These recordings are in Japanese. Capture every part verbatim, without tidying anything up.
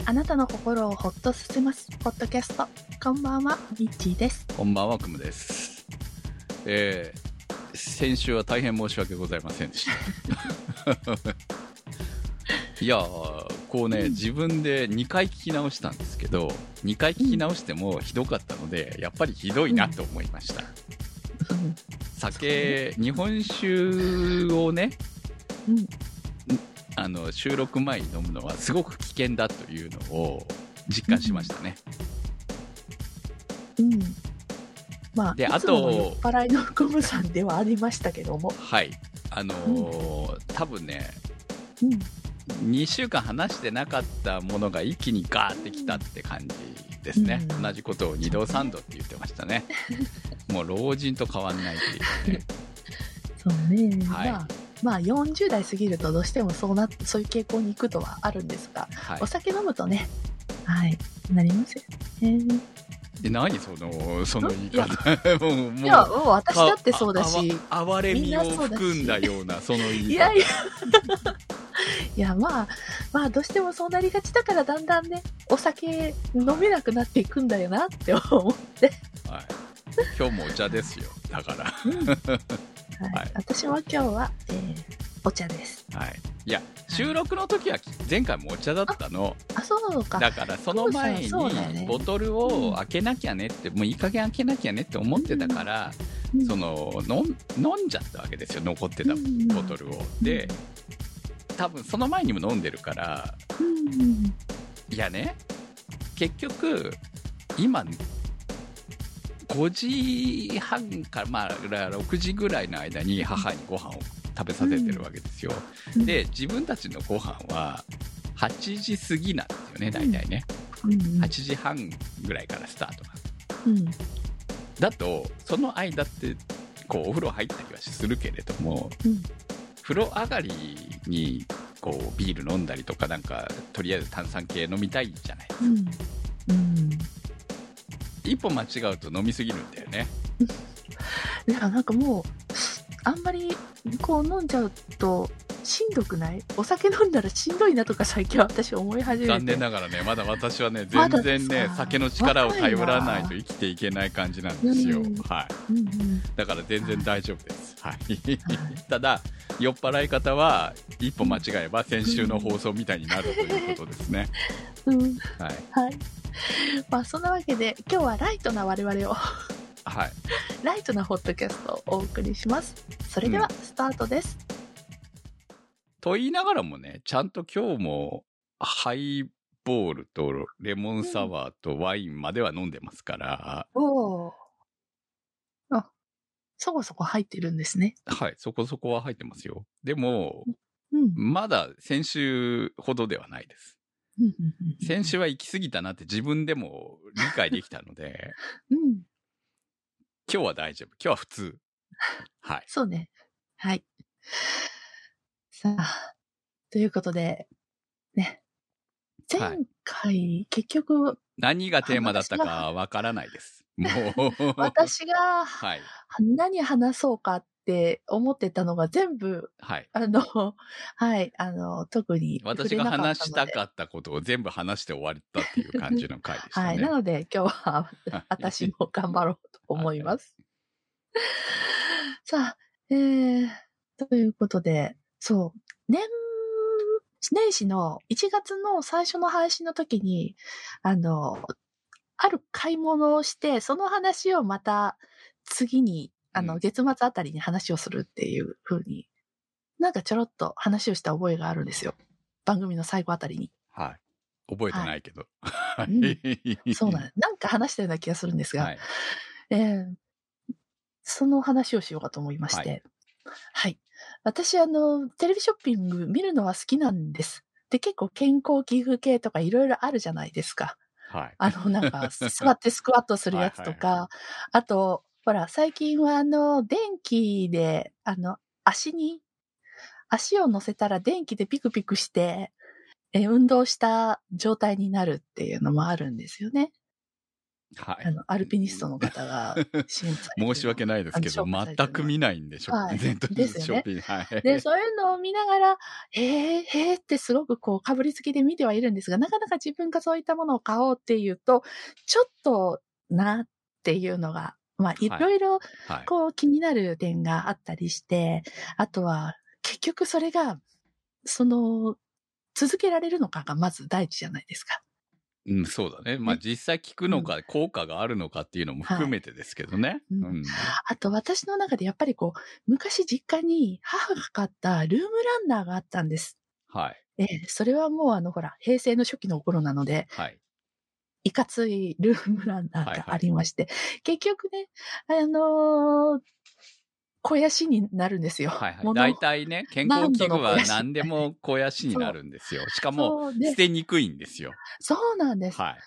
あなたの心をほっとさせますポッドキャスト。こんばんは、ミッチーです。 こんばんは、クムです。えー、先週は大変申し訳ございませんでしたいやーこうね、うん、自分でにかい聞き直したんですけど、にかい聞き直してもひどかったので、やっぱりひどいなと思いました、うん、酒、日本酒をね、うん、あの収録前に飲むのはすごく危険だというのを実感しましたね。 うん、うん、まあ、で、あといつもの酔っ払いのクムさんではありましたけども、 はい、あのーうん、多分ね、うんにしゅうかん話してなかったものが一気にガーってきたって感じですね、うん、同じことをにどさんどって言ってましたねもう老人と変わんないっていうねそうね、はい、まあまあよんじゅう代過ぎるとどうしてもそうなそういう傾向に行くとはあるんですが、はい、お酒飲むとね、はいなりますよね。 え、何そのその言い方もうもういやもう私だってそうだし、 あわれみを含んだようなその言い方。いやいやいやまあまあどうしてもそうなりがちだから、だんだんねお酒飲めなくなっていくんだよなって思って、 はい、今日もお茶ですよだから、 うんはいはい、私も今日は、えー、お茶です。 はい、いや収録の時は前回もお茶だったの。 あ、あそうか。 だからその前にボトルを開けなきゃねって、うん、もういい加減開けなきゃねって思ってたから、うん、その飲ん、飲んじゃったわけですよ、残ってたボトルを、うん、で多分その前にも飲んでるから、うん、いやね結局今ごじはんから、まあ、ろくじぐらいの間に母にご飯を食べさせてるわけですよ、うん、で自分たちのご飯ははちじ過ぎなんですよね、大体ね、うん、はちじはんぐらいからスタートが、うん、だとその間ってこうお風呂入ったりはするけれども、うん、風呂上がりにこうビール飲んだりとか、なんかとりあえず炭酸系飲みたいじゃないですか、うんうん、一歩間違うと飲みすぎるんだよねいやなんかもうあんまりこう飲んじゃうとしんどくない？お酒飲んだらしんどいなとか最近は私思い始めて、 残念ながらねまだ私はね全然ね、ま、酒の力を頼らないと生きていけない感じなんですよ、はい、うんうん、だから全然大丈夫です、はい、ただ酔っ払い方は一歩間違えば先週の放送みたいになるということですね、 うん、はい、はい、まあそんなわけで今日はライトな我々をはい、ライトなホットキャストをお送りします。それではスタートです、うん、 と言いながらもね、ちゃんと今日もハイボールとレモンサワーとワインまでは飲んでますから、 うん、おー、あ、そこそこ入ってるんですね。 はい、そこそこは入ってますよ。でも、うん、まだ先週ほどではないです。先週は行き過ぎたなって自分でも理解できたので、うん、今日は大丈夫。今日は普通。はい。 そうね。はい。さあ、ということで、ね。前回、はい、結局。 何がテーマだったかわからないです。もう。 私が、はい、何話そうかって思ってたのが全部、はい、あの、はい、あの、特に私が話したかったことを全部話して終わったっていう感じの回でしたね。はい。 なので今日は私も頑張ろうと思います。はい、さあ、えー、ということで、そう、年、年始のいちがつの最初の配信の時に、あの、ある買い物をして、その話をまた次に、あの、月末あたりに話をするっていう風に、なんかちょろっと話をした覚えがあるんですよ。番組の最後あたりに。 はい。覚えてないけど。 はい、うん、そうなんです。なんか話したような気がするんですが、はい、えー、その話をしようかと思いまして。はい。はい、私、あの、テレビショッピング見るのは好きなんです。で、結構健康器具系とかいろいろあるじゃないですか。はい。あの、なんか、座ってスクワットするやつとか、はいはいはい、あと、ほら、最近はあの、電気で、あの、足に、足を乗せたら電気でピクピクして、え、運動した状態になるっていうのもあるんですよね。 はい、 あの、アルピニストの方が支援されて申し訳ないですけど、全く見ないんでしょ、 はい、 ネットですよね。 はい、 で、そういうのを見ながら、へえ、へえってすごくこう、かぶりつきで見てはいるんですが、なかなか自分がそういったものを買おうっていうと、ちょっとなっていうのが、まあ、いろいろ、こう、気になる点があったりして、あとは、結局それが、その、続けられるのかがまず第一じゃないですか。 うん、そうだね。まあ実際効くのか、うん、効果があるのかっていうのも含めてですけどね。はいうん、 あと私の中でやっぱりこう、昔実家に母が買ったルームランナーがあったんです。 はい。 ええ、それはもうあのほら、平成の初期の頃なので、はい。いかついルームランナーがありまして、はいはい、結局ね、あのー、肥やしになるんですよ。 はいはい。大体ね、健康器具は何でも肥やしになるんですよ。しかも、捨てにくいんですよ。 そうなんです。 はい。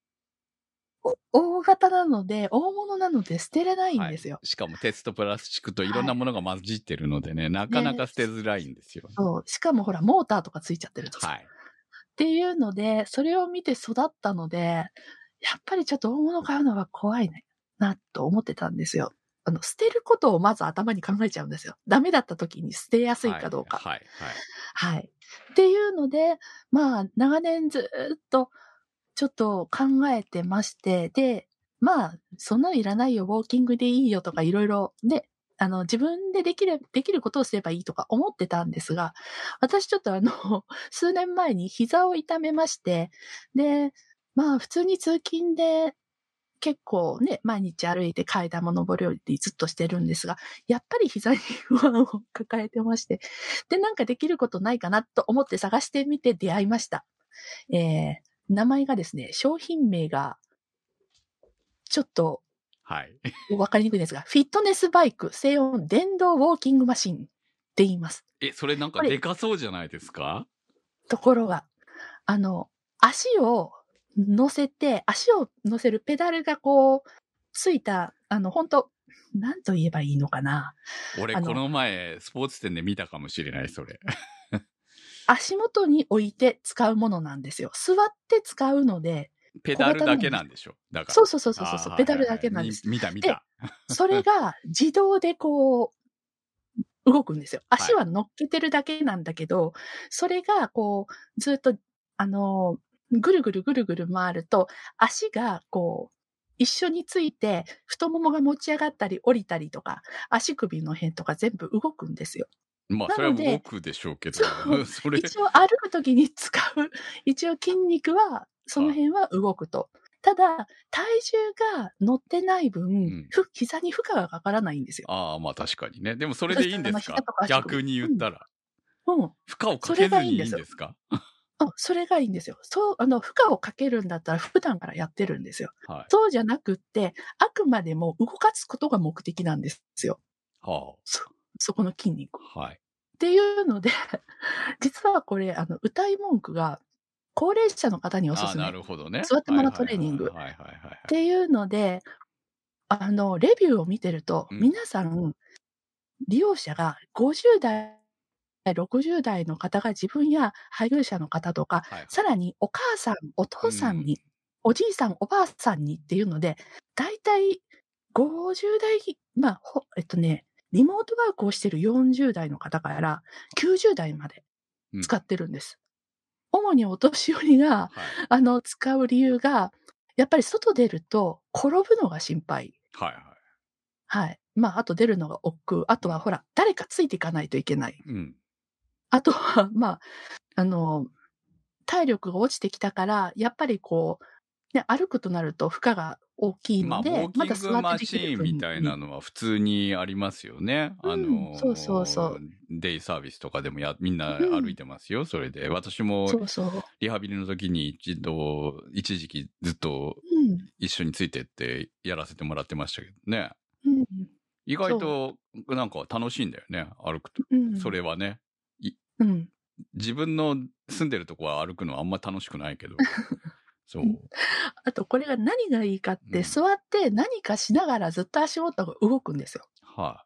大型なので、大物なので捨てれないんですよ。 はい、しかも鉄とプラスチックといろんなものが混じってるのでね、はい、なかなか捨てづらいんですよ。 そう。しかもほら、モーターとかついちゃってると。はい。っていうので、それを見て育ったので、やっぱりちょっと大物買うのは怖いね、な、と思ってたんですよ。あの、捨てることをまず頭に考えちゃうんですよ。ダメだった時に捨てやすいかどうか。はい、はい、はい。はい。っていうので、まあ、長年ずっと、ちょっと考えてまして、で、まあ、そんなのいらないよ、ウォーキングでいいよとかいろいろ、で、あの、自分でできる、できることをすればいいとか思ってたんですが、私ちょっとあの、数年前に膝を痛めまして、で、まあ普通に通勤で結構ね、毎日歩いて階段も上り下りずっとしてるんですが、やっぱり膝に不安を抱えてまして、で、なんかできることないかなと思って探してみて出会いました。えー、名前がですね、商品名が、ちょっと、はい。わかりにくいですが、フィットネスバイク、静音電動ウォーキングマシンって言います。 え、それなんかでかそうじゃないですか？ ところが、あの、足を乗せて、足を乗せるペダルがこう、ついた、あの、本当なんと言えばいいのかな。 俺、この前、スポーツ店で見たかもしれない、それ。 足元に置いて使うものなんですよ。座って使うので。 ペダルだけなんでしょ。だから。 そうそうそうそうそう、ペダルだけなんです。 見た見た。 で、それが自動でこう、動くんですよ。足は乗っけてるだけなんだけど、はい、それがこう、ずっと、あの、ぐるぐるぐるぐる回ると、足がこう、一緒について、太ももが持ち上がったり降りたりとか、足首の辺とか全部動くんですよ。 まあ、それは動くでしょうけど。 それ一応歩くときに使う、一応筋肉は、その辺は動くと。ただ、体重が乗ってない分、うん、膝に負荷がかからないんですよ。 ああ、まあ確かにね。でもそれでいいんですか？逆に言ったら。 うん。うん、 負荷をかけずにいいんですか？ うん、それがいいんですよ。そう、あの、負荷をかけるんだったら普段からやってるんですよ。はい、そうじゃなくって、あくまでも動かすことが目的なんですよ。はあ、そ、そこの筋肉。はい。っていうので、実はこれ、あの、歌い文句が、高齢者の方におすすめ。 なるほどね。 座ったままトレーニング。っていうので、あの、レビューを見てると、うん、皆さん、利用者がごじゅう代、ろくじゅう代の方が自分や配偶者の方とか、はいはい、さらにお母さん、お父さんに、うん、おじいさん、おばあさんにっていうので、だいたいごじゅう代、まあ、えっとね、リモートワークをしているよんじゅう代の方からきゅうじゅう代まで使ってるんです。うん、主にお年寄りが、はい、あの、使う理由が、やっぱり外出ると転ぶのが心配。はいはい。はい。まあ、あと出るのが億劫。あとはほら、誰かついていかないといけない。うん。あとは、まあ、あの、体力が落ちてきたから、やっぱりこう、ね、歩くとなると負荷が大きいので、 まあ、ウォーキングマシーンみたいなのは普通にありますよね。うん、あの、 そうそうそう。 デイサービスとかでもや、みんな歩いてますよ、うん、それで。私も、そうそう。リハビリの時に一度、一時期ずっと一緒についてってやらせてもらってましたけどね。うん、意外と、なんか楽しいんだよね、歩くと。うん、それはね。うん、自分の住んでるとこは歩くのはあんま楽しくないけど。そう。 あと、これが何がいいかって、うん、座って何かしながらずっと足元が動くんですよ。 はい、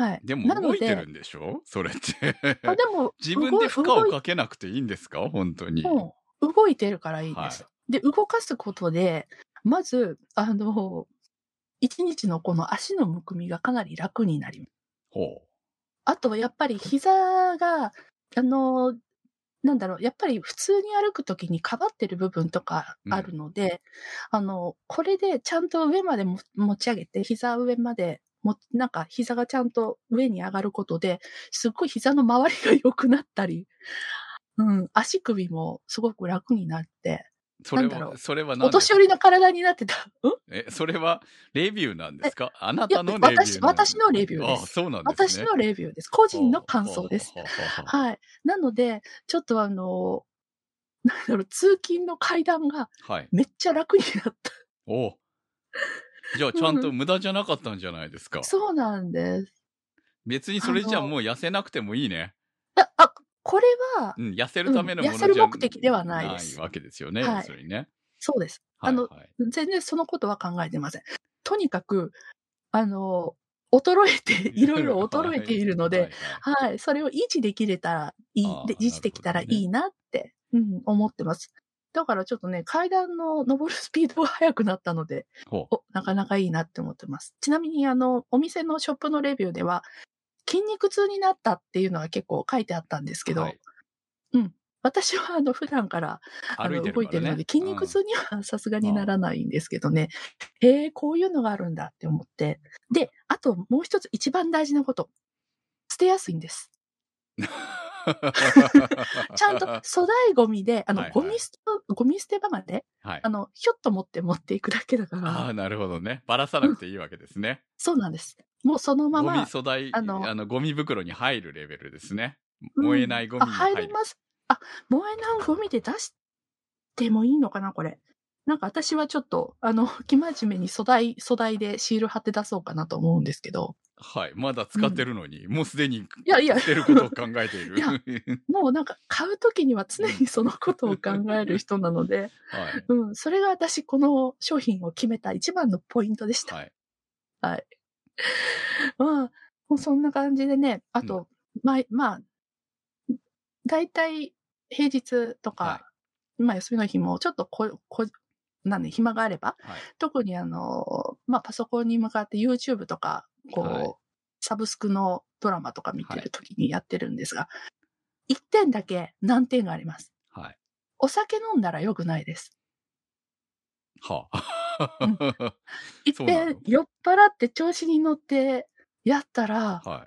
あ。はい。 でも動いてるんでしょそれって。 あ、でも、 自分で負荷をかけなくていいんですか本当に。 うん。動いてるからいいんです。はい、で、動かすことで、 まず、あの、一日のこの足のむくみがかなり楽になります。 ほう。 あとはやっぱり膝が、あの、なんだろう、やっぱり普通に歩くときにかばってる部分とかあるので、うん、あの、これでちゃんと上までも持ち上げて、膝上までも、なんか膝がちゃんと上に上がることで、すっごい膝の周りが良くなったり、うん、足首もすごく楽になって、 それは、それは何お年寄りの体になってた。 うんえ、それはレビューなんですか？あなたのレビュー私、私のレビューです。 あ、そうなんですね。 私のレビューです。個人の感想です。はい。なので、ちょっとあの、なんだろう、通勤の階段がめっちゃ楽になった。はい、 おじゃあちゃんと無駄じゃなかったんじゃないですか。 うん、そうなんです。 別にそれじゃもう痩せなくてもいいね。 あ、あこれは、 うん、痩せるためのものじゃ、 うん、痩せる目的ではないです。 ないわけですよね、 はい、 それにね。 そうです。あの、はいはい、全然そのことは考えてません。とにかく、あの、衰えて、いろいろ衰えているので、はい、はいはい、それを維持できれたらいい、で維持できたらいいなって、うん、思ってます。だからちょっとね、階段の登るスピードが速くなったので、お、なかなかいいなって思ってます。ちなみに、あの、お店のショップのレビューでは、筋肉痛になったっていうのは結構書いてあったんですけど、はい、うん。私はあの普段からあの動いてるので、筋肉痛にはさすがにならないんですけどね。うん、へえ、こういうのがあるんだって思って。で、あともう一つ一番大事なこと。捨てやすいんです。ちゃんと粗大ゴミで、あの、はいはい、ゴミ捨て、ゴミ捨て場まで、はい、あの、ひょっと持って持っていくだけだから。 ああ、なるほどね。ばらさなくていいわけですね。うん、 そうなんです。もうそのまま。 ゴミ粗大、あの、あのゴミ袋に入るレベルですね。燃えないゴミに入る。 うん、あ、入ります。あ、燃えないゴミで出してもいいのかな、これ。なんか私はちょっと、あの、生真面目に粗大、粗大でシール貼って出そうかなと思うんですけど。 はい。まだ使ってるのに、うん、もうすでに、 いやいや、 捨てることを考えている。 いや、もうなんか買うときには常にそのことを考える人なので、はい、うん、それが私、この商品を決めた一番のポイントでした。はい。はい。まあ、もうそんな感じでね、あと、うん、まあ、まあ、だいたい平日とか、はい、まあ休みの日もちょっとこ、こ、なんで暇があれば、はい、特にあの、まあパソコンに向かって YouTube とか、こう、はい、サブスクのドラマとか見てるときにやってるんですが、一、はい、点だけ難点があります。はい。お酒飲んだら良くないです。 はあ。 うん、一点酔っ払って調子に乗ってやったら、 はい。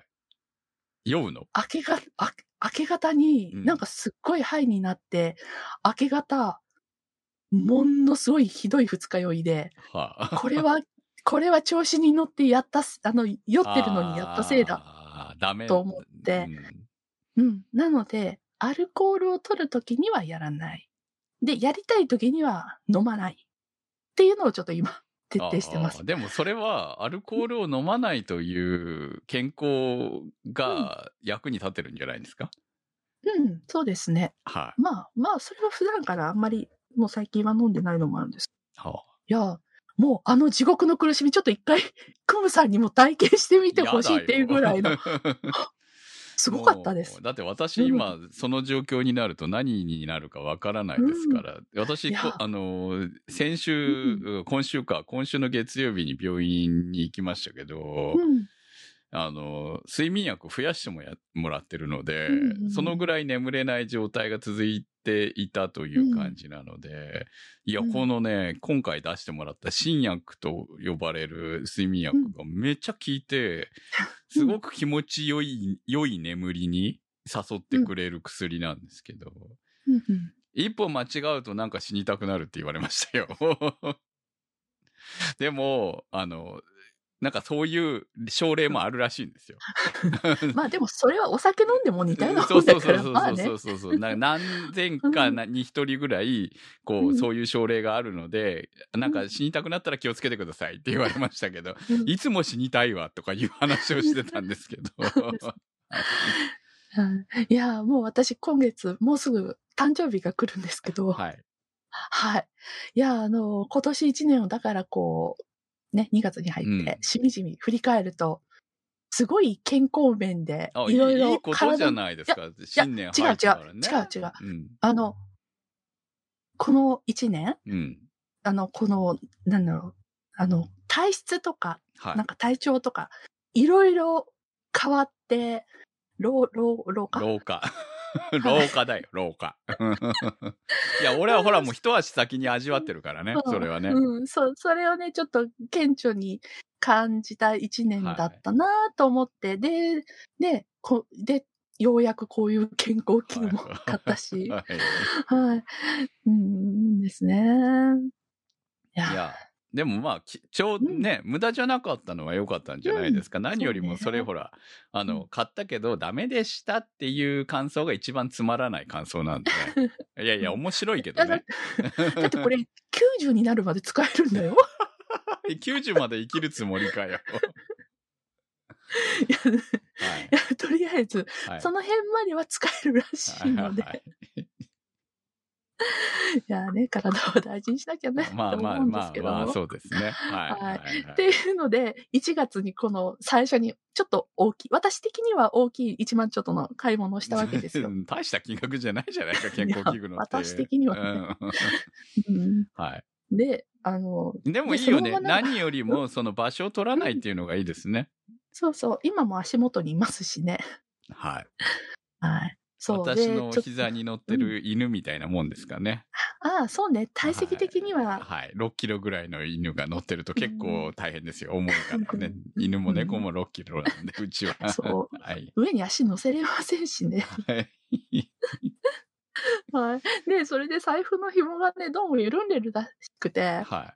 酔うの？ 明けが、明け明け方に、なんかすっごいハイになって、うん、明け方、ものすごいひどい二日酔いで、はあ、これは、これは調子に乗ってやった、あの、酔ってるのにやったせいだ、 ダメと思って、うん、うん。なので、アルコールを取るときにはやらない。で、やりたいときには飲まない。っていうのをちょっと今、徹底してます。 ああでもそれはアルコールを飲まないという健康が役に立ってるんじゃないですか？ うん、うん、そうですね。はい。まあまあ、それは普段からあんまりもう最近は飲んでないのもあるんです。はあ、いや、もうあの地獄の苦しみちょっと一回クムさんにも体験してみてほしいっていうぐらいの。すごかったです。 だって私今、うん、その状況になると何になるかわからないですから、うん、私、あの、先週、うん、今週か、今週の月曜日に病院に行きましたけど、うん、あの、睡眠薬を増やしてもやもらってるので、うんうん、そのぐらい眠れない状態が続いていたという感じなので、うん、いや、このね、今回出してもらった新薬と呼ばれる睡眠薬がめっちゃ効いて、すごく気持ち良い、良い眠りに誘ってくれる薬なんですけど、うんうん、一歩間違うとなんか死にたくなるって言われましたよ。でも、あの、なんかそういう症例もあるらしいんですよ。 まあでもそれはお酒飲んでも似たようなもんだから、まあね。 そうそうそうそう。なんか何千かに一人ぐらい、こう、うん、そういう症例があるので、なんか死にたくなったら気をつけてくださいって言われましたけど、うん、いつも死にたいわとかいう話をしてたんですけど。 いや、もう私今月、もうすぐ誕生日が来るんですけど、はい。はい。いや、あの、今年一年をだからこう、ね、にがつに入って、しみじみ振り返ると、すごい健康面で、いろいろ。 いいことじゃないですか。新年入ってからね。 違う違う、違う違う。うん、あの、この一年、うん、 あの、この、なんだろう、あの、体質とか、はい、なんか体調とか、いろいろ変わって、老、老、老化老化。老化だよ、老化。いや、俺はほらもう一足先に味わってるからね、それはね。 うん、そう、それをね、ちょっと顕著に感じた一年だったなと思って、はい、で、で、こ、で、ようやくこういう健康器具も買ったし、はい。はい。うん、ですね。 いや。いやでもまあ、ちょうね、うん、無駄じゃなかったのは良かったんじゃないですか。うん、何よりもそれほら、あの、うん、買ったけどダメでしたっていう感想が一番つまらない感想なんで、ね。いやいや、面白いけどね。 だってこれきゅうじゅうになるまで使えるんだよ。 きゅうじゅうまで生きるつもりかよ。 いや、はい、いやとりあえず、はい、その辺までは使えるらしいので。はいいやね、体を大事にしなきゃね。まあまあまあまあ、 そうですね。はい。 はい。っていうので、いちがつにこの最初にちょっと大きい、私的には大きいいちまんちょっとの買い物をしたわけですよ。 大した金額じゃないじゃないか、健康器具のって。 私的にはね。うん、はい。で、あの、 でもいいよね。何よりもその場所を取らないっていうのがいいですね。 うん、そうそう。今も足元にいますしね。 はい。 はい。そう私の膝に乗ってる犬みたいなもんですかね。 うん、ああ、そうね。体積的には、 はい。はい。ろっキロぐらいの犬が乗ってると結構大変ですよ。重いからね。犬も猫もろっキロなんで、うちは。 そう。はい。上に足乗せれませんしね。はい。はい。で、それで財布の紐がね、どうも緩んでるらしくて。はい。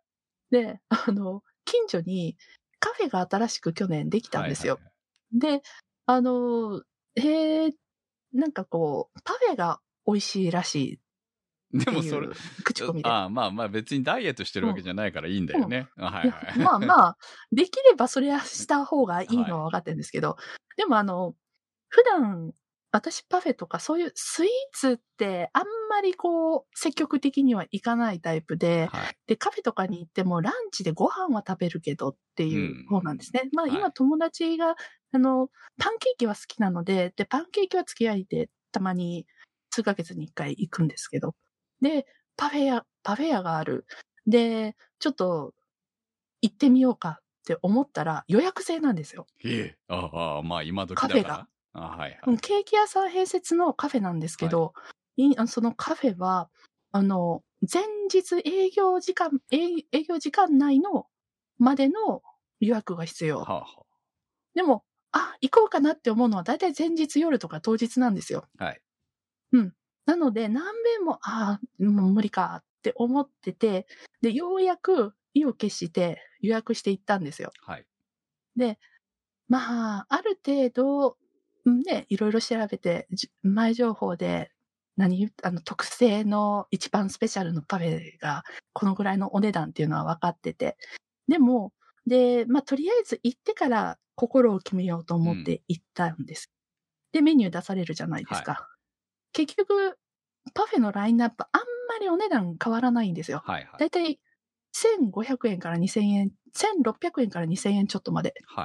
で、あの、近所にカフェが新しく去年できたんですよ。はいはいはい、で、あの、へえ、なんかこう、パフェが美味しいらしい。でもそれ、口コミで。 ああ、まあまあ別にダイエットしてるわけじゃないからいいんだよね。うん、はいはい。 まあまあ、できればそれはした方がいいのは分かってるんですけど、はい、でもあの、普段、私パフェとかそういうスイーツってあんまりこう積極的には行かないタイプで、はい、で、カフェとかに行ってもランチでご飯は食べるけどっていう方なんですね。うん、まあ今友達が、はい、あの、パンケーキは好きなので、で、パンケーキは付き合いでたまに数ヶ月に一回行くんですけど、で、パフェ屋、パフェ屋がある。で、ちょっと行ってみようかって思ったら予約制なんですよ。 ええ、ああ、まあ今時だから。カフェが。あ、はいはい。 ケーキ屋さん併設のカフェなんですけど、はい、そのカフェは、あの、前日営業時間、営業時間内のまでの予約が必要。はあはあ、でも、あ、行こうかなって思うのは大体前日夜とか当日なんですよ。はい。うん。なので、何遍も、ああ、もう無理かって思ってて、で、ようやく意を決して予約して行ったんですよ。はい。で、まあ、ある程度、ね、いろいろ調べて、前情報で、何、あの、特製の一番スペシャルのパフェが、このぐらいのお値段っていうのは分かってて。でも、で、まあ、とりあえず行ってから心を決めようと思って行ったんです。うん、で、メニュー出されるじゃないですか。はい、結局、パフェのラインナップ、あんまりお値段変わらないんですよ。はいはい、だいたいせんごひゃくえんからにせんえん、せんろっぴゃくえんからにせんえんちょっとまで。はい。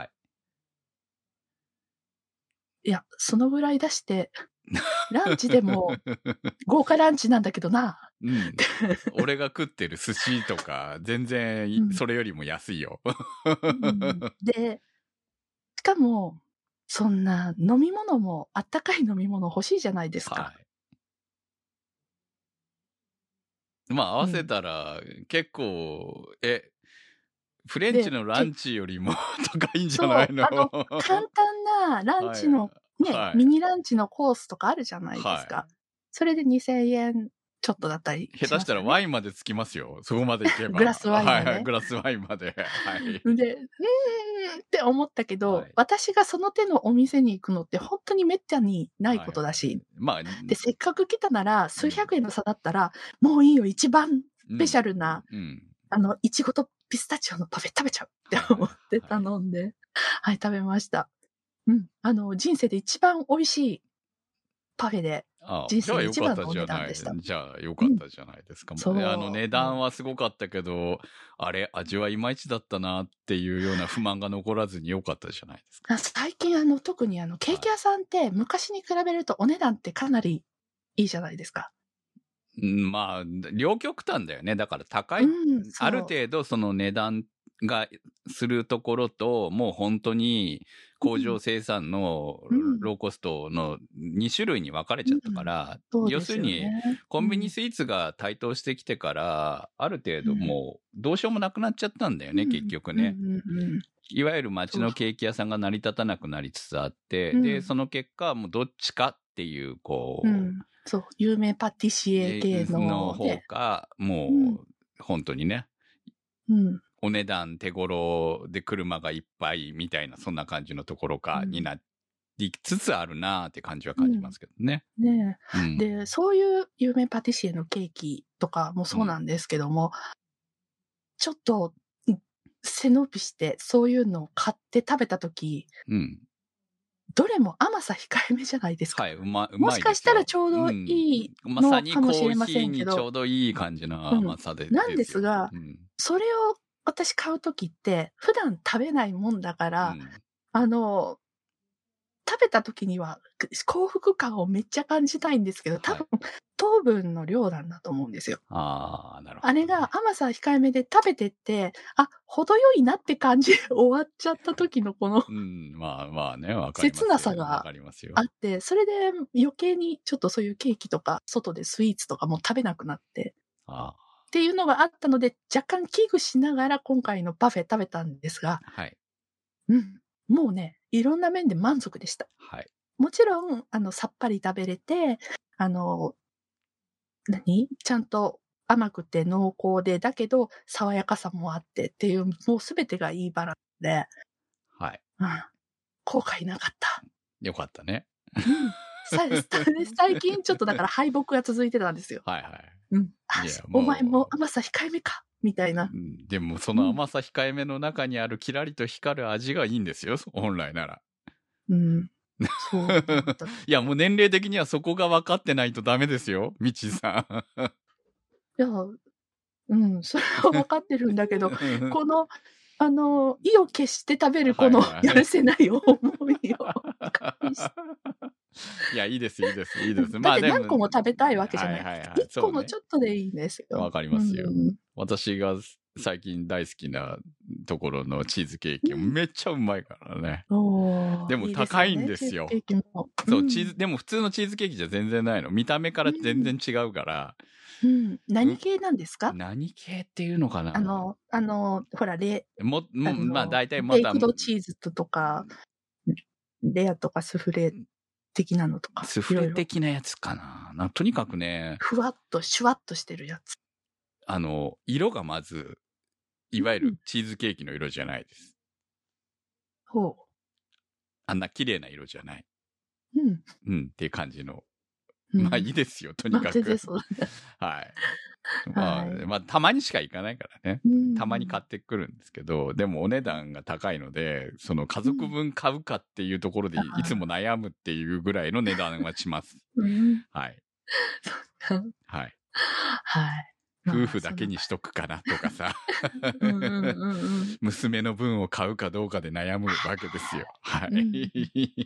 いや、そのぐらい出して、ランチでも、豪華ランチなんだけどな。 うん。俺が食ってる寿司とか、全然、それよりも安いよ。 うん、で、しかも、そんな飲み物も、あったかい飲み物欲しいじゃないですか。はい。 まあ、合わせたら、うん、結構、え、フレンチのランチよりも高いんじゃないの？ そう、あの、簡単なランチの、ね、はい、ミニランチのコースとかあるじゃないですか。はい、それでにせんえんちょっとだったりします、ね。 下手したらワインまでつきますよ。そこまでいけば。 グラスワインまで。 はい、グラスワインまで。はい。 で、うーんって思ったけど、はい、私がその手のお店に行くのって本当にめったにないことだし、はい、まあ、で、せっかく来たなら、数百円の差だったら、うん、もういいよ、一番スペシャルな、うんうん、あの、いちごとピスタチオのパフェ食べちゃうって思って頼んで、はい、はい、食べました。うん。あの、人生で一番美味しいパフェで、人生で一番のお値段でした。 じゃあよかったじゃないですか。うん、あの値段はすごかったけど、あれ、味はいまいちだったなっていうような不満が残らずによかったじゃないですか。 最近あの、特にあの、ケーキ屋さんって昔に比べるとお値段ってかなりいいじゃないですか。 まあ、両極端だよね。だから高い、うん、ある程度その値段がするところと、もう本当に工場生産のローコストのに種類に分かれちゃったから、うんうん、要するにコンビニスイーツが台頭してきてから、ある程度もうどうしようもなくなっちゃったんだよね、うん、結局ね。うんうんうん、いわゆる街のケーキ屋さんが成り立たなくなりつつあって、うん、で、その結果、もうどっちかっていう、こう、うんそう、有名パティシエ系の。 の方か、もう、うん、本当にね、うん、お値段手頃で車がいっぱいみたいな、そんな感じのところかになりつつあるなーって感じは感じますけどね。 うん、ねえ、うん、で、そういう有名パティシエのケーキとかもそうなんですけども、うん、ちょっと背伸びしてそういうのを買って食べたとき、うんどれも甘さ控えめじゃないですか。 はい、うま、うまいですよ。 もしかしたらちょうどいいのかもしれませんけど。 まさにコーヒーにちょうどいい感じの甘さで、 うん、なんですが、うん、それを私買うときって、普段食べないもんだから、うん、あの、食べたときには幸福感をめっちゃ感じたいんですけど、多分、はい、糖分の量なんだと思うんですよ。 ああ、なるほど。 あれが甘さ控えめで食べてって、あ、程よいなって感じで終わっちゃった時のこの、 うん、まあまあね、わかりますよ。 切なさがあって、それで余計にちょっとそういうケーキとか、外でスイーツとかも食べなくなって、あっていうのがあったので、若干危惧しながら今回のパフェ食べたんですが、はい。うん。もうね、いろんな面で満足でした。はい。もちろん、あの、さっぱり食べれて、あの、何？ちゃんと甘くて濃厚で、だけど爽やかさもあってっていう、もうすべてがいいバランスで。はい。うん。後悔なかった。 よかったね。 うん。最近ちょっとだから敗北が続いてたんですよ。はいはい。うん。あ、お前も甘さ控えめかみたいな。 うん、でもその甘さ控えめの中にあるキラリと光る味がいいんですよ、本来なら。うん。そう。 いや、もう年齢的にはそこが分かってないとダメですよ、みちさん。 いや、うん、それは分かってるんだけど、この、あの、意を決して食べるこのやるせない思いを。 いや、いいです、いいです、いいです。 まあでも。だって何個も食べたいわけじゃない。はいはいはい、いっこのちょっとでいいんですよ。 わかりますよ。うん、私が最近大好きなところのチーズケーキ、めっちゃうまいからね。うん、でも高いんですよ。いいですね、チーズケーキも。そう、チーズ、でも普通のチーズケーキじゃ全然ないの。見た目から全然違うから。 うん。何系なんですか？ 何系っていうのかな？ あの、あの、ほら、レ、 も、も、まあ大体また。 ベイクドチーズとか、レアとかスフレ的なのとか。 スフレ的なやつかな。なとにかくね。 ふわっと、シュワッとしてるやつ。 あの、色がまず、いわゆるチーズケーキの色じゃないです。 ほう。 あんな綺麗な色じゃない。うん。うん、っていう感じの。まあいいですよ、とにかく。はい。まあ、まあ、たまにしか行かないからね。たまに買ってくるんですけど、でもお値段が高いので、その家族分買うかっていうところでいつも悩むっていうぐらいの値段はします。はい。はい。はい。夫婦だけにしとくかなとかさ。娘の分を買うかどうかで悩むわけですよ。はい。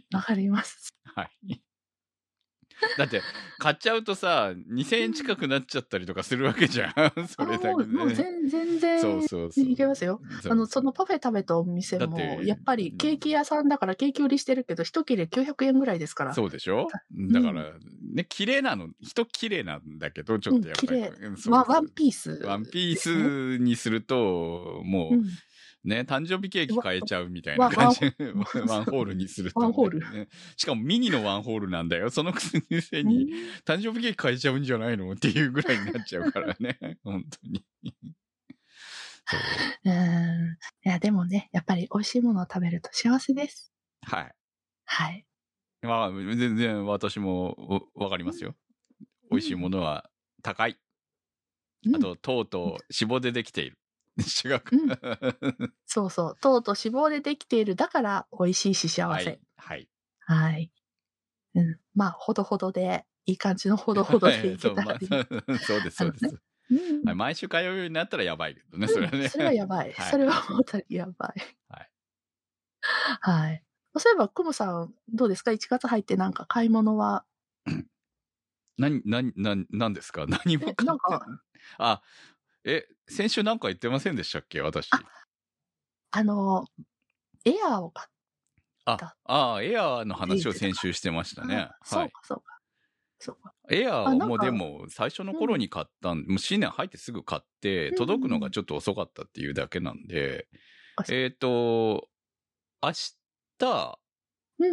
わかります。 はい。だって、買っちゃうとさ、にせんえん近くなっちゃったりとかするわけじゃん。それだけで、ね。 もう全然、そうそうそう。いけますよ。あの、そのパフェ食べたお店も、やっぱりケーキ屋さんだからケーキ売りしてるけど、一切れきゅうひゃくえんぐらいですから。 そうでしょ？だから、ね、綺麗なの、人綺麗なんだけど、ちょっとやっぱり。 うん、ワンピース。 ワンピースにすると、もう、うんね、誕生日ケーキ買えちゃうみたいな感じ。ワンホールにすると、ね。 ワンホール、 ね。しかもミニのワンホールなんだよ。そのくせに、誕生日ケーキ買えちゃうんじゃないのっていうぐらいになっちゃうからね。本当に。 そう。うん。いや、でもね、やっぱり美味しいものを食べると幸せです。 はい。 はい。 まあ、全然私もわかりますよ。美味しいものは高い。うん、あと、糖と脂肪でできている。違うか、うん、 そうそう。糖と脂肪でできている。だから美味しいし幸せ。はい。はい。はい。うん。まあ、ほどほどで、いい感じのほどほどでいけたらいい。 そう、まあ、そうです、そうです。うんはい、毎週通うようになったらやばいけどね、それはね。うん、 それはやばい。はい、それはまたやばい。はい。はい。そういえば、クモさん、どうですか？いちがつ入ってなんか買い物は何、何、何、何ですか？何も買ってなんか、 あ、え、先週なんか言ってませんでしたっけ、私。 あ、あの、エアーを買った。 あ、あ、エアーの話を先週してましたね。はい。 そうか、そうか。そうか。 エアーはもうでも最初の頃に買ったん、うん、もう新年入ってすぐ買って、届くのがちょっと遅かったっていうだけなんで、うん、えっ、ー、と、明日、うん。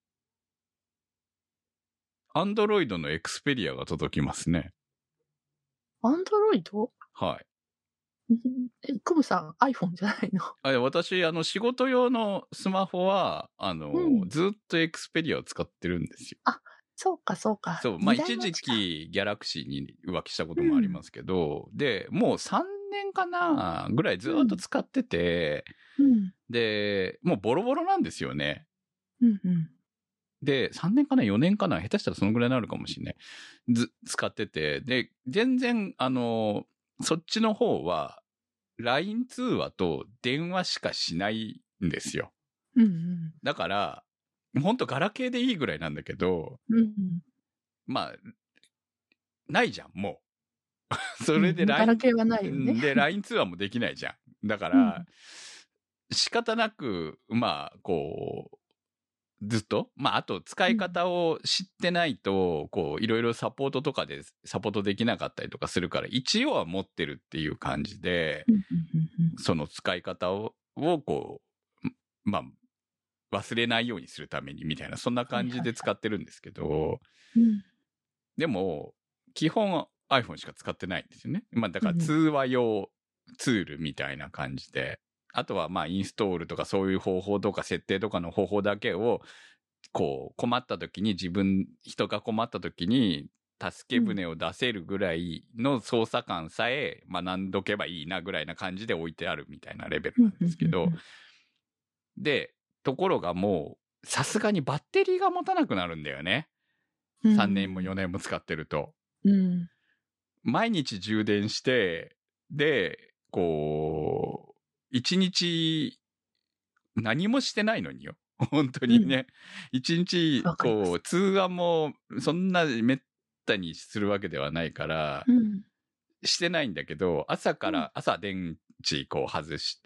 アンドロイドのエクスペリアが届きますね。 アンドロイド？ はい。 え、クムさん iPhone じゃないの？ あ、私、あの、仕事用のスマホは、あの、うん、ずっとエクスペリアを使ってるんですよ。 あ、そうか、そうか。 そう、まあ一時期ギャラクシーに浮気したこともありますけど、うん、で、もうさんねんかなぐらいずっと使ってて、うん、で、もうボロボロなんですよね。うんうん、で、さんねんかなよねんかな下手したらそのぐらいになるかもしれない。ず、使ってて、で、全然、あの、そっちの方は、ライン 通話と電話しかしないんですよ。うんうん、だから、ほんとガラケーでいいぐらいなんだけど、うんうん、まあ、ないじゃん、もう。それで ライン、 ガラケーはないよね。 で、ライン 通話もできないじゃん。だから、うん、仕方なく、まあ、こう、ずっとまあ、あと使い方を知ってないと、うん、こう、いろいろサポートとかでサポートできなかったりとかするから、一応は持ってるっていう感じで、その使い方を、をこう、まあ、忘れないようにするためにみたいな、そんな感じで使ってるんですけど、はいはいはい、うん、でも、基本 iPhone しか使ってないんですよね。まあ、だから通話用ツールみたいな感じで、あとはまあインストールとかそういう方法とか設定とかの方法だけをこう困った時に自分人が困った時に助け舟を出せるぐらいの操作感さえ学んどけばいいなぐらいな感じで置いてあるみたいなレベルなんですけど、でところがもうさすがにバッテリーが持たなくなるんだよね。さんねんもよねんも使ってると、うん、毎日充電してでこういちにち何もしてないのによ。本当にね。一、うん、日、こう、通話もそんなめったにするわけではないから、うん、してないんだけど、朝から、朝電池こう外して、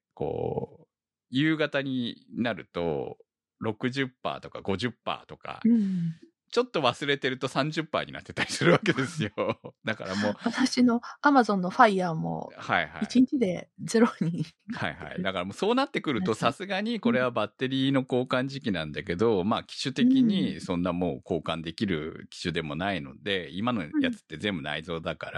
こう、夕方になると ろくじゅっパーセント とか ごじゅっパーセント とか、うん、ちょっと忘れてると さんじゅっパーセント になってたりするわけですよ。だからもう。 私の Amazon の Fire も、いちにちでゼロに。 はいはい。だからもうそうなってくると、さすがにこれはバッテリーの交換時期なんだけど、うん、まあ機種的にそんなもう交換できる機種でもないので、今のやつって全部内蔵だから、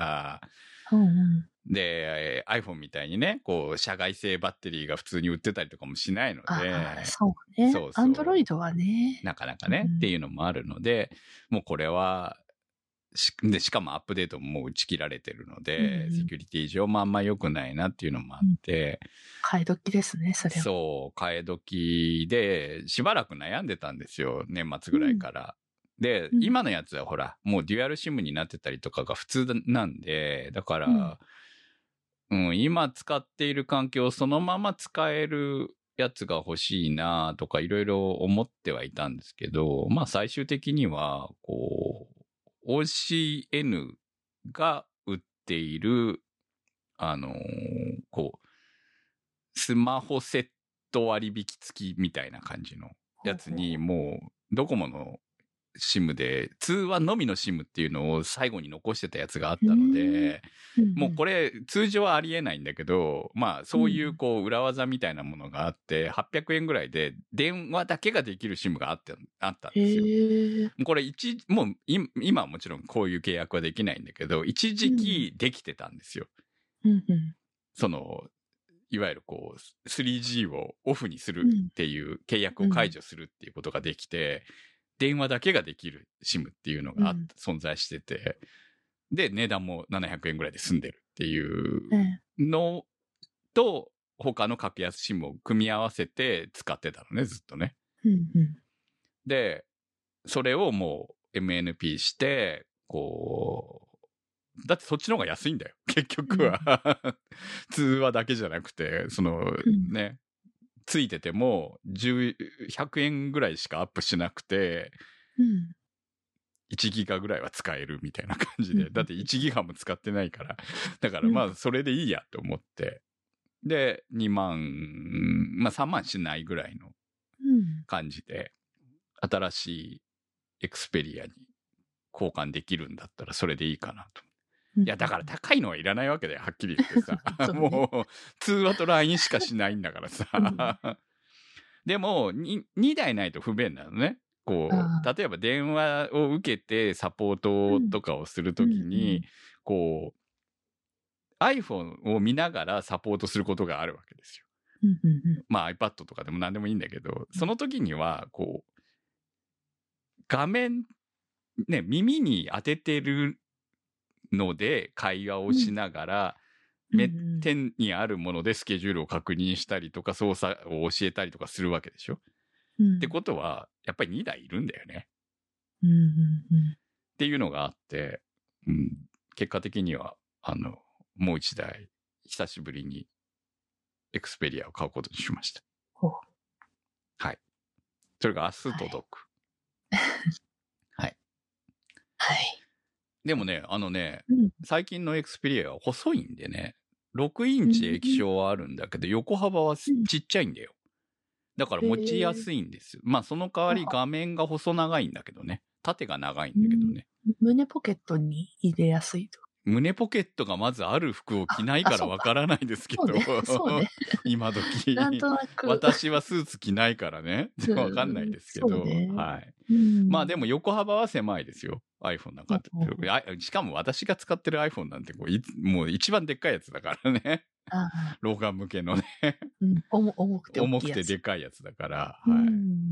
うんうんで、iPhone みたいにね、こう、社外製バッテリーが普通に売ってたりとかもしないので。 あそうね。そうそう。Android はね。 なかなかね、うん、っていうのもあるので、もうこれは、し, でしかもアップデートももう打ち切られてるので、うん、セキュリティ上もあんま良くないなっていうのもあって。 うん、替え時ですね、それは。 そう、替え時で、しばらく悩んでたんですよ、年末ぐらいから。うん、で、うん、今のやつはほら、もうデュアルシムになってたりとかが普通なんで、だから、うんうん、今使っている環境をそのまま使えるやつが欲しいなとかいろいろ思ってはいたんですけど、まあ最終的には、こう、オーシーエヌ が売っている、あのー、こう、スマホセット割引付きみたいな感じのやつに、もう、ドコモのSIM で、通話のみの SIM っていうのを最後に残してたやつがあったので、もうこれ通常はありえないんだけど、まあそういうこう裏技みたいなものがあって、はっぴゃくえんぐらいで電話だけができる SIM があって、あったんですよ。これ一、もう今はもちろんこういう契約はできないんだけど、一時期できてたんですよ。その、いわゆるこう スリージー をオフにするっていう契約を解除するっていうことができて、電話だけができる SIM っていうのがあって、うん、存在してて、で、値段もななひゃくえんぐらいで済んでるっていうのと、他の格安 SIM を組み合わせて使ってたのね、ずっとね。うんうん、で、それをもう エムエヌピー して、こう、だってそっちの方が安いんだよ、結局は。うん、通話だけじゃなくて、その、うん、ね、ついててもひゃくえんぐらいしかアップしなくて、うん、 いちギガぐらいは使えるみたいな感じで、だっていちギガも使ってないから、だからまあそれでいいやと思って、で、にまん、まあさんまんしないぐらいの感じで、新しいエクスペリアに交換できるんだったらそれでいいかなと。いや、だから高いのはいらないわけだよ、はっきり言ってさ。ね、もう、通話と ライン しかしないんだからさ。うん、でもに、にだいないと不便なのね。こう、例えば電話を受けてサポートとかをするときに、うん、こう、iPhone を見ながらサポートすることがあるわけですよ。うんうんうん、まあ iPad とかでも何でもいいんだけど、その時には、こう、画面、ね、耳に当ててるので会話をしながら、うん、手にあるものでスケジュールを確認したりとか操作を教えたりとかするわけでしょ。うん、ってことはやっぱりにだいいるんだよね。うんうんうん、っていうのがあって、うん、結果的にはあのもういちだい久しぶりにエクスペリアを買うことにしました。はい。それが明日届く。はい。はい。はいでもね、あのね、うん、最近のエクスペリアは細いんでね、ろくインチ液晶はあるんだけど、うん、横幅はちっちゃいんだよ。だから持ちやすいんですよ。まあその代わり画面が細長いんだけどね。縦が長いんだけどね。 うん、胸ポケットに入れやすいと。 胸ポケットがまある服を着ないからわからないですけど、そうねそうね、今時なんとなく私はスーツ着ないからねわかんないですけど、ね、はい、うん、まあでも横幅は狭いですよ iPhone なんかって、うん、しかも私が使ってる iPhone なんてこういもう一番でっかいやつだからね老眼向けのね、うん、重くて重くてでかいやつだから、はい、うん、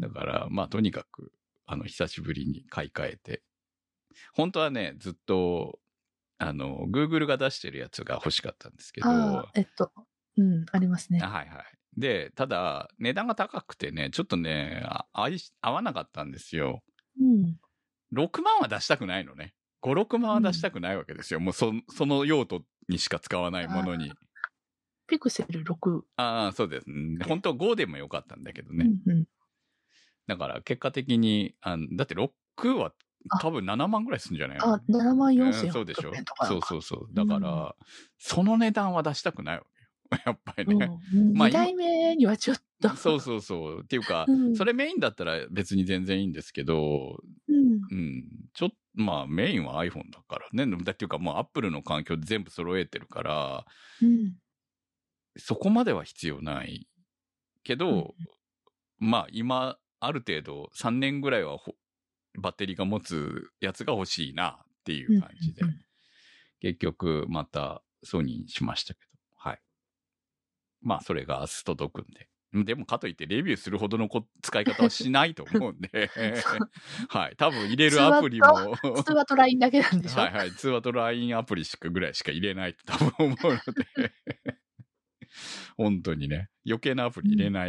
だからまあとにかくあの久しぶりに買い替えて、本当はねずっとあの、Google が出してるやつが欲しかったんですけど。 あえっと、うん、ありますね。 はいはい。で、ただ、値段が高くてね、ちょっとね、合い、合わなかったんですよ。うん。ろくまんは出したくないのね。ご、ろくまんは出したくないわけですよ。うん、もうそ、その用途にしか使わないものに。 ピクセルろく。 ああ、そうです。本当はごでもよかったんだけどね。うんうん、だから結果的に、あだってろくは、多分ななまんぐらいするんじゃないの？ あ、ななまんよんせん。 そうでしょ？そうそうそう。だから、うん、その値段は出したくないわけよ。やっぱりね。 うん、まあ、にだいめにはちょっと。 そうそうそう。っていうか、うん、それメインだったら別に全然いいんですけど、うん。うん、ちょっと、まあメインは iPhone だからね。だっていうかもう Apple の環境で全部揃えてるから、うん、そこまでは必要ないけど、うん、まあ今、ある程度さんねんぐらいはバッテリーが持つやつが欲しいなっていう感じで、うんうんうん、結局またソニーにしましたけど、はい。まあそれが明日届くんで。でもかといってレビューするほどの使い方はしないと思うんで、はい。多分入れるアプリも通話と ライン だけなんでしょ。 はいはい。通話と ライン アプリしかぐらいしか入れないと多分思うので、本当にね、余計なアプリ入れない、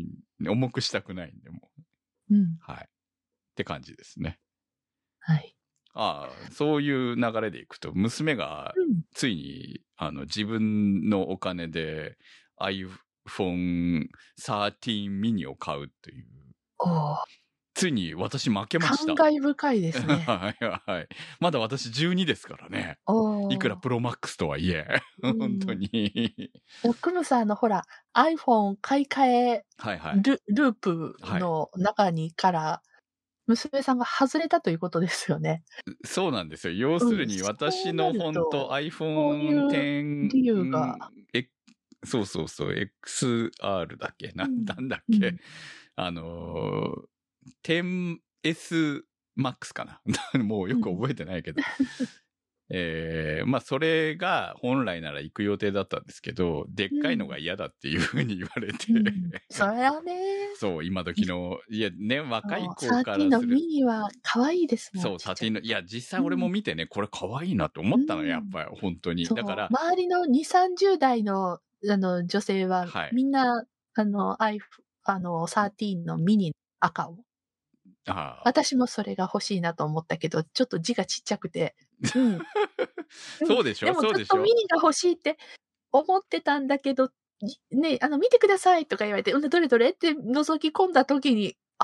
うん、重くしたくないんでもう、うん、はい。って感じですね。はい。ああ、そういう流れでいくと、娘がついに、うん、あの自分のお金で iPhone サーティーン ミニを買うという。おついに私負けました。 感慨深いですね。 はいはい。まだ私じゅうにですからね。いくらプロマックスとはいえ、本当に。 クムさんのほら、iPhone 買い替え、はいはい、ル, ループの中にから、はい娘さんが外れたということですよね。 そうなんですよ。要するに私の本当 アイフォンテン理由が、 えそうそうそう エックスアール だっけ な, なんだっけ、うん、あの テンエスマックス かなもうよく覚えてないけど、うんえー、まあそれが本来なら行く予定だったんですけど、でっかいのが嫌だっていうふうに言われて、うん、 それはねそう今時のいやね若い子からするサーティーンのミニは可愛いですもん。 そうサーティーンのいや実際俺も見てね、うん、これ可愛いなと思ったの、うん、やっぱり本当にだから周りのにじゅう、さんじゅう代のあの女性は、はい、みんなあの iPhone あのサーティーンのミニ赤をあ私もそれが欲しいなと思ったけど、ちょっと字がちっちゃくて。うん。 そうでしょ、 でもそうでしょ。 ずっとミニが欲しいって思ってたんだけど、ね、あの、見てくださいとか言われて、うん、どれどれって覗き込んだ時に、あ、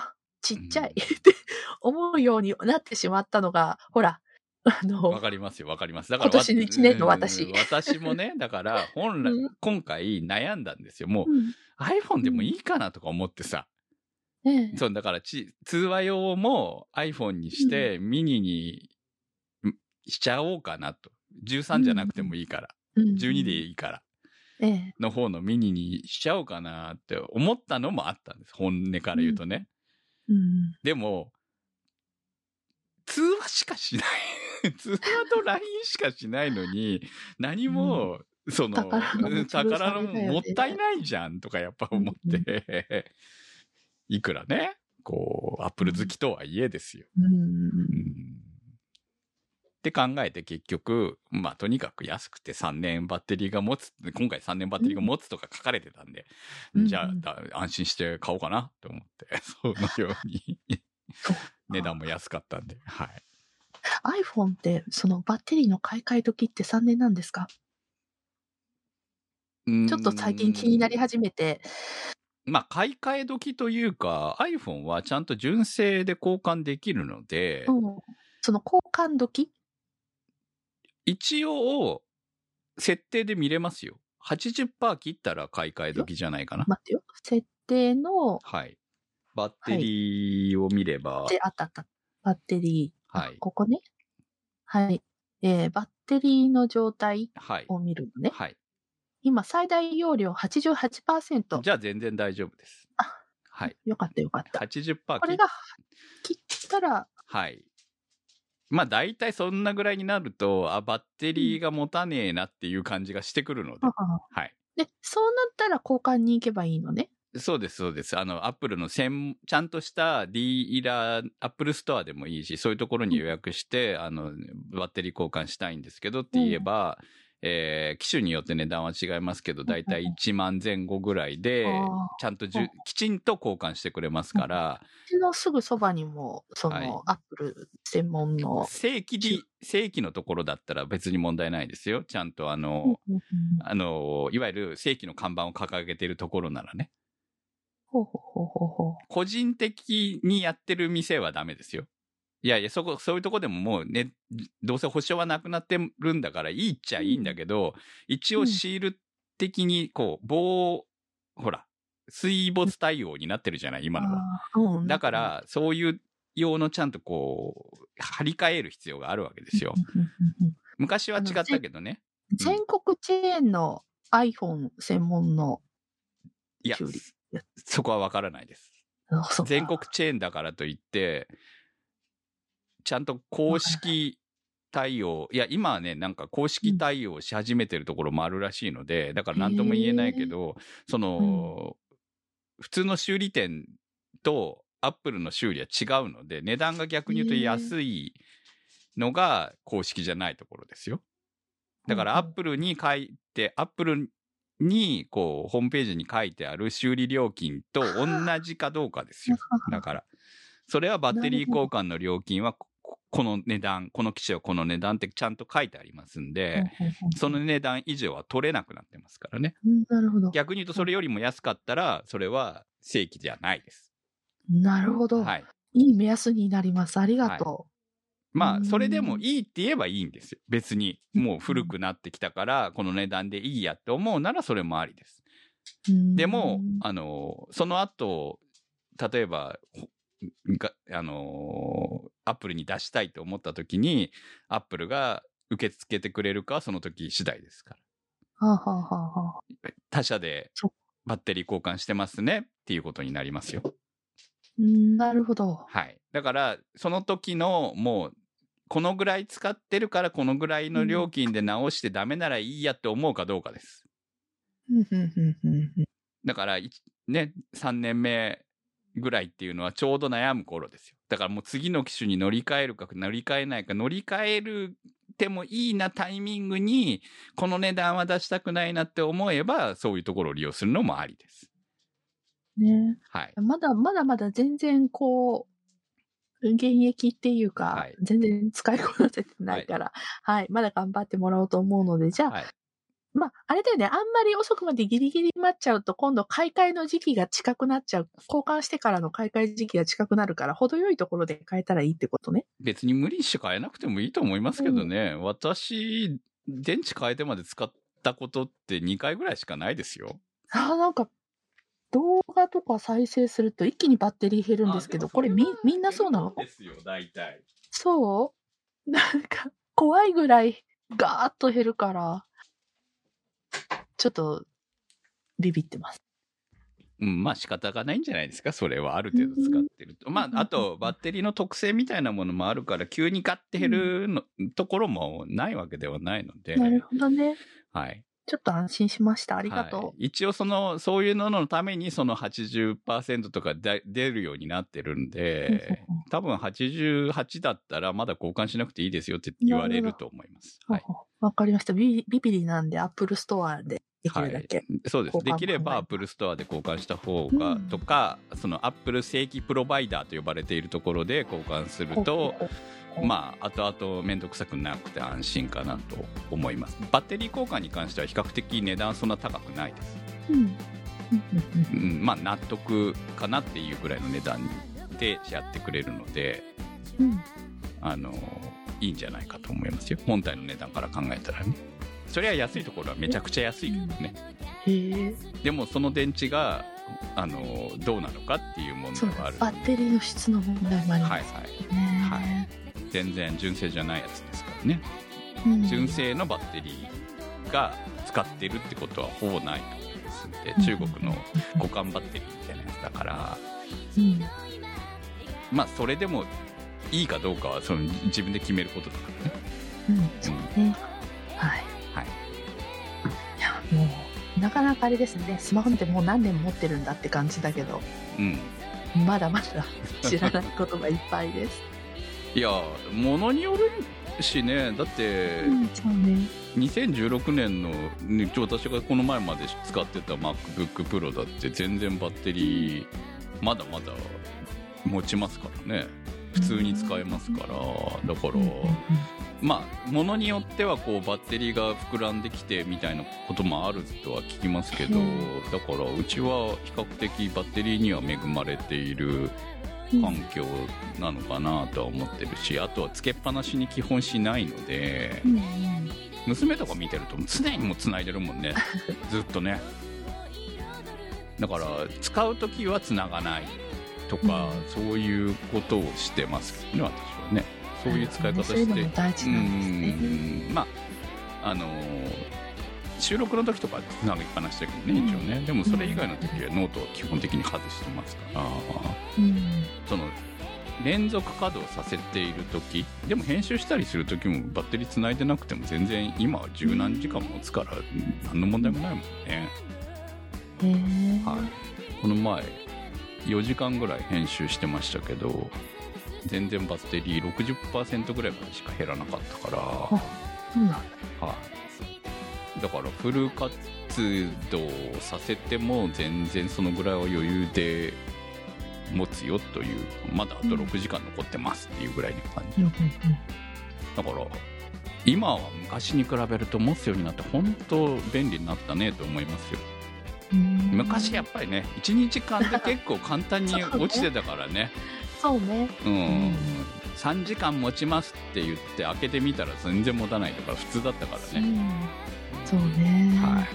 ちっちゃいって思うようになってしまったのが、ほら、あの、 わかりますよ、わかります。だから、 今年いちねんの私。 私もね、だから、本来、うん、今回悩んだんですよ。もう、うん、iPhone でもいいかなとか思ってさ。うん、そう、だからち、通話用も iPhone にして、ミニにしちゃおうかなと。じゅうさんじゃなくてもいいから。うん、じゅうにでいいから。ええ、の方のミニにしちゃおうかなって思ったのもあったんです。本音から言うとね。うんうん、でも、通話しかしない。通話と ライン しかしないのに、何も、うん、その、宝のもったいないじゃんとかやっぱ思って、うん、いくらね、こう、アップル好きとはいえですよ。うんうんって考えて結局、まあとにかく安くてさんねんバッテリーが持つ、今回さんねんバッテリーが持つとか書かれてたんで、うん、じゃあだ安心して買おうかなと思って、そのように値段も安かったんで、はい。 iPhone ってそのバッテリーの買い替え時ってさんねんなんですか？ちょっと最近気になり始めて。 まあ買い替え時というか iPhone はちゃんと純正で交換できるので、 うん、その交換時？ 一応、設定で見れますよ。はちじゅっパーセント 切ったら買い替え時じゃないかな。 待ってよ。設定の。 はい。バッテリーを見れば。 はい、あったあった。バッテリー。 はい。 ここね。はい。えー、バッテリーの状態を見るのね。 はい。はい、 今、最大容量 はちじゅうはちパーセント。 じゃあ全然大丈夫です。 あ、はい。よかったよかった。 はちじゅっパーセントこれが切ったら。 はい。まあ大体そんなぐらいになると、あ、バッテリーが持たねえなっていう感じがしてくるので。うん、はい。 で、そうなったら交換に行けばいいのね。 そうです、そうです。あの、アップルの専、ちゃんとしたディーラー、アップルストアでもいいし、そういうところに予約して、うん、あの、バッテリー交換したいんですけどって言えば、うん、えー、機種によって値段は違いますけど、だいたいいちまんぜん後ぐらいで、ちゃんとじゅ、きちんと交換してくれますから。 うちのすぐそばにも、その、はい、アップル専門の。 正規で、正規のところだったら別に問題ないですよ。ちゃんとあの、うんうんうん、あの、いわゆる正規の看板を掲げているところならね。 ほうほうほうほうほう。 個人的にやってる店はダメですよ。いやいや、そこ、そういうとこでももうね、どうせ保証はなくなってるんだからいいっちゃいいんだけど、うん、一応シール的にこう、棒、ほら、水没対応になってるじゃない、今のは。うん、だから、そういう用のちゃんとこう、張り替える必要があるわけですよ。昔は違ったけどね。 全国チェーンの iPhone 専門の修理。 いや、そこはわからないです。全国チェーンだからといって、ちゃんと公式対応、いや、今はね、なんか公式対応し始めてるところもあるらしいので、だから何とも言えないけど、その、うん、普通の修理店とアップルの修理は違うので、値段が逆に言うと安いのが公式じゃないところですよ。だからアップルに書いて、アップルに、こう、ホームページに書いてある修理料金と同じかどうかですよ。だから、それはバッテリー交換の料金は、この値段、この機種はこの値段ってちゃんと書いてありますんで、その値段以上は取れなくなってますからね。 なるほど。 逆に言うとそれよりも安かったら、それは正規じゃないです。 なるほど。はい。いい目安になります。ありがとう。はい、 まあ、それでもいいって言えばいいんですよ。別に。もう古くなってきたから、この値段でいいやって思うならそれもありです。でも、あの、その後、例えば、あの、アップルに出したいと思った時に、アップルが受け付けてくれるかはその時次第ですから。 はあはあはあ、 他社でバッテリー交換してますねっていうことになりますよ。 んなるほど。 はい。だから、その時のもう、このぐらい使ってるからこのぐらいの料金で直してダメならいいやって思うかどうかです。だから、ね、さんねんめぐらいっていうのはちょうど悩む頃ですよ。だからもう次の機種に乗り換えるか乗り換えないか、乗り換えるてもいいなタイミングに、この値段は出したくないなって思えば、そういうところを利用するのもありです。 ね。 はい。 まだまだまだ全然こう、現役っていうか、はい、全然使いこなせてないから、はい、はい、まだ頑張ってもらおうと思うので、じゃあ、はい、 まあ、あれだよね。あんまり遅くまでギリギリ待っちゃうと、今度買い替えの時期が近くなっちゃう。交換してからの買い替え時期が近くなるから、程よいところで買えたらいいってことね。 別に無理して変えなくてもいいと思いますけどね。うん、私、電池変えてまで使ったことってにかいぐらいしかないですよ。 ああ、なんか、動画とか再生すると一気にバッテリー減るんですけど、これみ、みんなそうなの？ ですよ、大体。 そうなんか、怖いぐらいガーッと減るから、ちょっと、ビビってます。 うん、まあ仕方がないんじゃないですか、それはある程度使ってると。まあ、あと、バッテリーの特性みたいなものもあるから、急にガッて減るの、うん、ところもないわけではないので。 なるほどね。 はい。 ちょっと安心しました。ありがとう。 はい、一応その、そういうののためにその はちじゅっパーセント とか出るようになってるんで、多分はちじゅうはちだったらまだ交換しなくていいですよって言われると思います。 はい。わかりました。ビビビリなんで Apple Store でできるだけ、はい。 そうです。できれば Apple Store で交換した方が、うん、とか、その Apple 正規プロバイダーと呼ばれているところで交換すると、まあ、後々めんどくさくなくて安心かなと思います。バッテリー交換に関しては比較的値段そんな高くないです。うんうん、まあ納得かなっていうぐらいの値段でやってくれるので、うん、あのいいんじゃないかと思いますよ。本体の値段から考えたらね。それは安いところはめちゃくちゃ安いけどね。へでもその電池があのどうなのかっていう問題がある。 バッテリーの質の問題もありますね。 はいはいはい。全然純正じゃないやつですからね、うん、純正のバッテリーが使ってるってことはほぼないと思いますので、中国の互換バッテリーみたいなやつだから、うん、まあそれでもいいかどうかはその自分で決めることだからね。うん、そうね。はいはい。 いやもうなかなかあれですね。スマホってもう何年持ってるんだって感じだけど、うん、まだまだ知らないことがいっぱいです。 いや、ものによるしね。だって、うんそうね、にせんじゅうろくねんの、ね、私がこの前まで使ってた MacBook Pro だって全然バッテリーまだまだ持ちますからね。普通に使えますから。だから、まあ、ものによってはこうバッテリーが膨らんできてみたいなこともあるとは聞きますけど、だからうちは比較的バッテリーには恵まれている環境なのかなとは思ってるし、あとはつけっぱなしに基本しないので、うんうん、娘とか見てると常にもう繋いでるもんねずっとね。だから使うときは繋がないとか、うん、そういうことをしてますけどね、私はね。そういう使い方して、 そういうのも大事なんですね。 うん、まああのー、収録の時とか繋ぎっぱなしだけどね、一応ね。でもそれ以外の時はノートは基本的に外してますから、うん、その連続稼働させている時でも編集したりする時もバッテリー繋いでなくても全然今は十何時間持つから何の問題もないもんね。へー、はい、この前よじかんぐらい編集してましたけど全然バッテリー ろくじゅっパーセント ぐらいまでしか減らなかったから、うん、はい、だからフル活動させても全然そのぐらいは余裕で持つよという、まだあとろくじかん残ってますっていうぐらいの感じ、うん、だから今は昔に比べると持つようになって本当便利になったねと思いますよ。昔やっぱりね いちにちかんで結構簡単に落ちてたからねそうね、 うんうん、さんじかん持ちますって言って開けてみたら全然持たないとか普通だったからね、うん、 そうね、はい、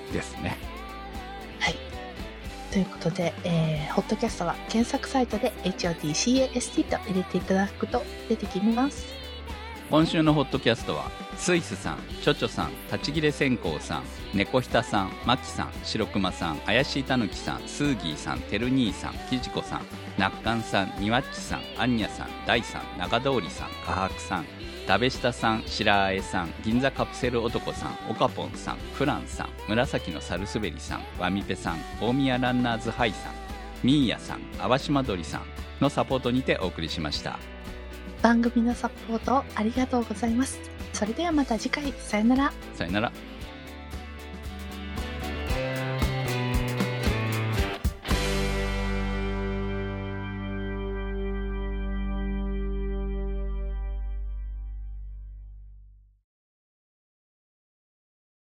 ですね。 はいということで、えー、ホットキャストは検索サイトで エイチオーティーシーエーエスティー と入れていただくと出てきます。 今週のホットキャストはスイスさん、チョチョさん、立ち切れ線香さん、猫ひたさん、マキさん、白熊さん、怪しいたぬきさん、スーギーさん、てる兄さん、きじこさん、なっかんさん、にわっちさん、あんにゃさん、だいさん、中通りさん、かはくさん、食べ下さん、白あえさん、銀座カプセル男さん、おかぽんさん、フランさん、紫のサルスベリさん、ワミペさん、大宮ランナーズハイさん、ミーヤさん、淡島鳥さんのサポートにてお送りしました。 番組のサポートありがとうございます。それではまた次回、さよなら。 さよなら。